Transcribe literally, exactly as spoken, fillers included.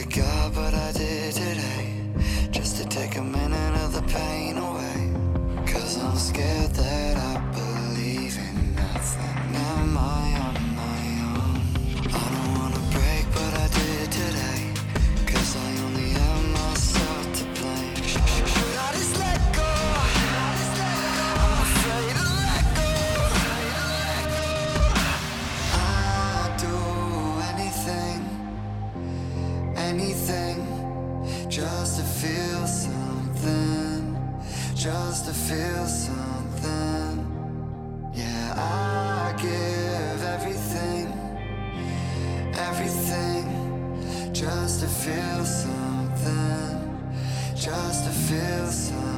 really got, but I did today, just to take a minute of the pain away. Cause I'm scared that I believe in nothing. Am I on my own? I don't wanna break, but I did today, cause I only have myself to blame. Should I just let go? I'm afraid to let go. I'd do anything, anything, just to feel something, just to feel something. Yeah, I give everything, everything, just to feel something, just to feel something.